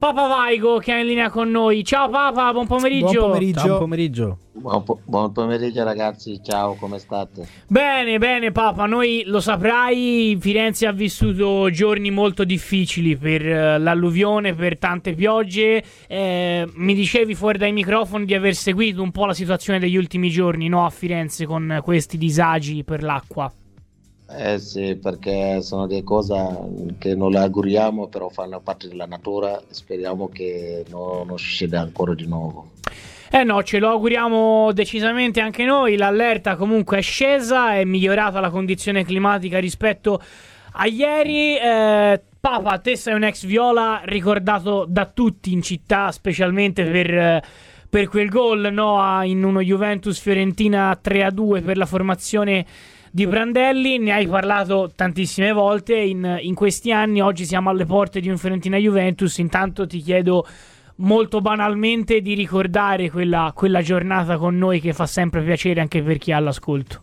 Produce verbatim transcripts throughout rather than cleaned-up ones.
Papa Vaigo che è in linea con noi. Ciao Papa, buon pomeriggio. Buon pomeriggio. Buon pomeriggio. Buon, po- buon pomeriggio ragazzi, ciao, come state? Bene, bene Papa, noi lo saprai, Firenze ha vissuto giorni molto difficili per uh, l'alluvione, per tante piogge. Eh, mi dicevi fuori dai microfoni di aver seguito un po' la situazione degli ultimi giorni, no, a Firenze con questi disagi per l'acqua. Eh sì, perché sono delle cose che non le auguriamo, però fanno parte della natura, speriamo che non, non succeda ancora di nuovo. Eh no, ce lo auguriamo decisamente anche noi. L'allerta comunque è scesa, è migliorata la condizione climatica rispetto a ieri. eh, Papa, te sei un ex Viola ricordato da tutti in città, specialmente per, per quel gol, no, in uno Juventus-Fiorentina tre a due per la formazione di Prandelli. Ne hai parlato tantissime volte in, in questi anni. Oggi siamo alle porte di un Fiorentina-Juventus. Intanto ti chiedo molto banalmente di ricordare quella, quella giornata con noi, che fa sempre piacere anche per chi ha l'ascolto.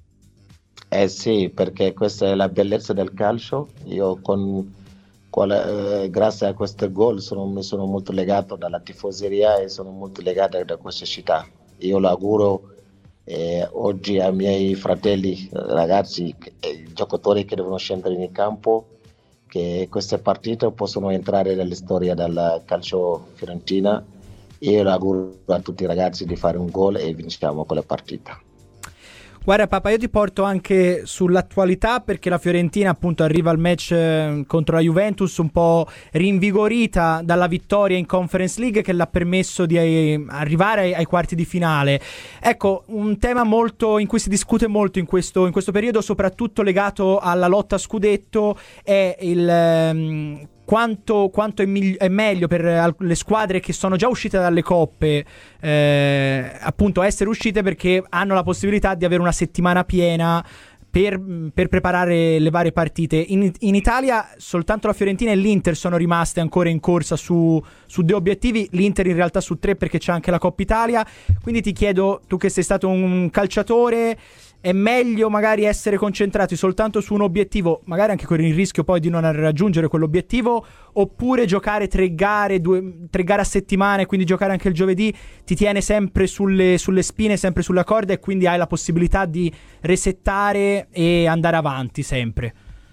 Eh sì, perché questa è la bellezza del calcio. Io con, con eh, grazie a questo gol sono, mi sono molto legato dalla tifoseria e sono molto legato da questa città. Io lo auguro eh, oggi ai miei fratelli, ragazzi, eh, giocatori che devono scendere in campo, che queste partite possono entrare nella storia del calcio fiorentina. Io auguro a tutti i ragazzi di fare un gol e vinciamo quella partita. Guarda Papa, io ti porto anche sull'attualità, perché la Fiorentina appunto arriva al match eh, contro la Juventus un po' rinvigorita dalla vittoria in Conference League, che l'ha permesso di eh, arrivare ai, ai quarti di finale. Ecco, un tema molto in cui si discute molto in questo, in questo periodo, soprattutto legato alla lotta a scudetto, è il... Ehm, Quanto, quanto è, migli- è meglio per le squadre che sono già uscite dalle coppe eh, appunto essere uscite, perché hanno la possibilità di avere una settimana piena per, per preparare le varie partite. In, in Italia soltanto la Fiorentina e l'Inter sono rimaste ancora in corsa su, su due obiettivi, l'Inter in realtà su tre, perché c'è anche la Coppa Italia. Quindi ti chiedo, tu che sei stato un calciatore, è meglio magari essere concentrati soltanto su un obiettivo, magari anche con il rischio poi di non raggiungere quell'obiettivo, oppure giocare tre gare, due, tre gare a settimana, e quindi giocare anche il giovedì ti tiene sempre sulle, sulle spine, sempre sulla corda, e quindi hai la possibilità di resettare e andare avanti sempre?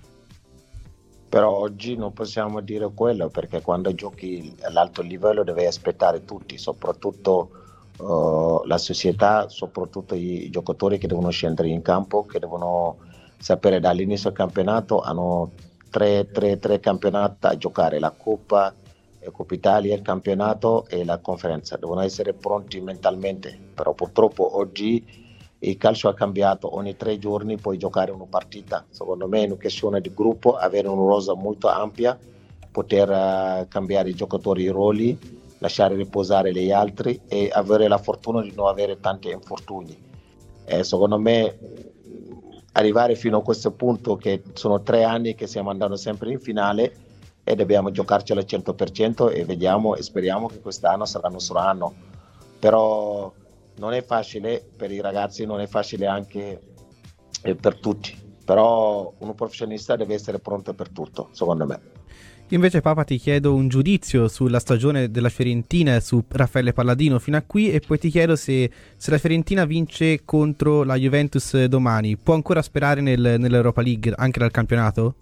Però oggi non possiamo dire quello, perché quando giochi all'alto livello devi aspettare tutti, soprattutto Uh, la società, soprattutto i giocatori che devono scendere in campo, che devono sapere dall'inizio del campionato hanno tre, tre, tre campionati da giocare: la Coppa, la Coppa Italia, il campionato e la conferenza. Devono essere pronti mentalmente, però purtroppo oggi il calcio ha cambiato, ogni tre giorni puoi giocare una partita. Secondo me è una questione di gruppo, avere una rosa molto ampia, poter uh, cambiare i giocatori, i ruoli, lasciare riposare gli altri e avere la fortuna di non avere tanti infortuni. Eh, secondo me arrivare fino a questo punto, che sono tre anni che stiamo andando sempre in finale e dobbiamo giocarcelo al cento per cento, e vediamo e speriamo che quest'anno sarà il nostro anno. Però non è facile per i ragazzi, non è facile anche eh, per tutti, però un professionista deve essere pronto per tutto, secondo me. Invece Papa ti chiedo un giudizio sulla stagione della Fiorentina e su Raffaele Palladino fino a qui, e poi ti chiedo se, se la Fiorentina vince contro la Juventus domani, può ancora sperare nel, nell'Europa League anche dal campionato?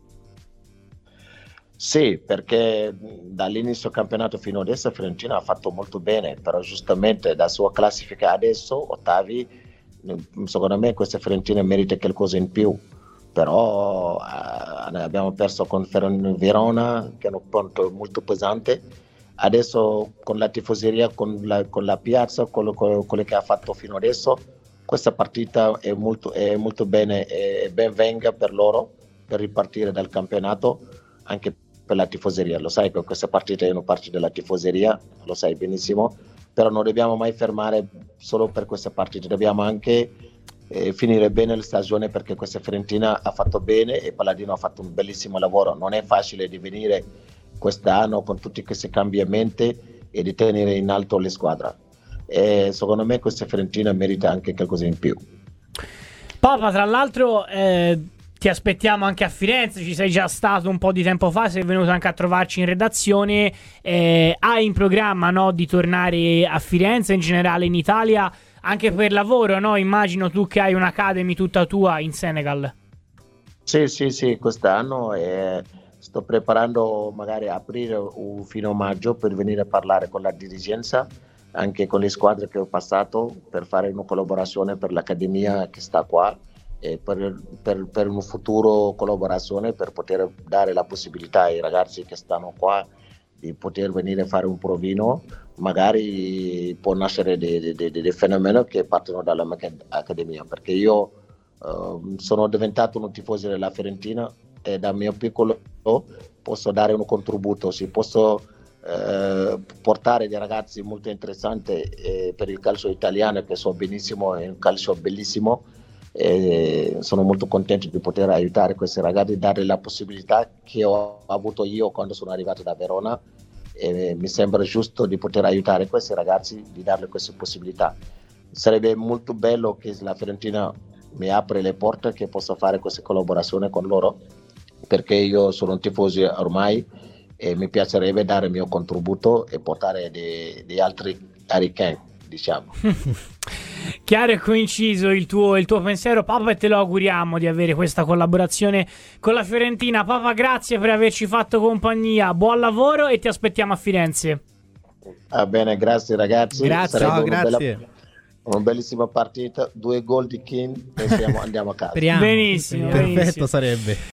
Sì, perché dall'inizio del campionato fino adesso la Fiorentina ha fatto molto bene, però giustamente da sua classifica adesso, ottavi, secondo me questa Fiorentina merita qualcosa in più. Però eh, abbiamo perso con Verona, che è un punto molto pesante. Adesso con la tifoseria, con la, con la piazza, con quello che ha fatto fino adesso, questa partita è molto, è molto bene, e ben venga per loro per ripartire dal campionato, anche per la tifoseria. Lo sai che questa partita è una partita della tifoseria, lo sai benissimo, però non dobbiamo mai fermare solo per questa partita, dobbiamo anche E finire bene la stagione, perché questa Fiorentina ha fatto bene e Palladino ha fatto un bellissimo lavoro. Non è facile di venire quest'anno con tutti questi cambiamenti e di tenere in alto le squadre, e secondo me questa Fiorentina merita anche qualcosa in più. Papa, tra l'altro eh, ti aspettiamo anche a Firenze, ci sei già stato un po' di tempo fa, sei venuto anche a trovarci in redazione, eh, hai in programma, no, di tornare a Firenze, in generale in Italia, anche per lavoro, no? Immagino tu che hai un'academy tutta tua in Senegal. Sì, sì, sì, quest'anno eh, sto preparando magari a aprile o fino a maggio per venire a parlare con la dirigenza, anche con le squadre che ho passato, per fare una collaborazione per l'accademia che sta qua e per, per, per un futuro collaborazione, per poter dare la possibilità ai ragazzi che stanno qua di poter venire a fare un provino. Magari può nascere dei, dei, dei fenomeni che partono dalla mia accademia, perché io uh, sono diventato un tifoso della Fiorentina e da mio piccolo posso dare un contributo, si posso uh, portare dei ragazzi molto interessanti eh, per il calcio italiano, che so benissimo, è un calcio bellissimo, e sono molto contento di poter aiutare questi ragazzi, dare la possibilità che ho avuto io quando sono arrivato da Verona. E mi sembra giusto di poter aiutare questi ragazzi, di darle queste possibilità. Sarebbe molto bello che la Fiorentina mi apre le porte, che possa fare questa collaborazione con loro, perché io sono un tifoso ormai e mi piacerebbe dare il mio contributo e portare dei, dei altri Hurricane, diciamo. Chiaro e coinciso il tuo, il tuo pensiero, Papa, e te lo auguriamo di avere questa collaborazione con la Fiorentina. Papa, grazie per averci fatto compagnia, buon lavoro e ti aspettiamo a Firenze. Va bene, grazie ragazzi. Grazie, Sarebbe ciao, una grazie. Bella, una bellissima partita, due gol di King e siamo, andiamo a casa. Speriamo. Benissimo, Perfetto benissimo. sarebbe.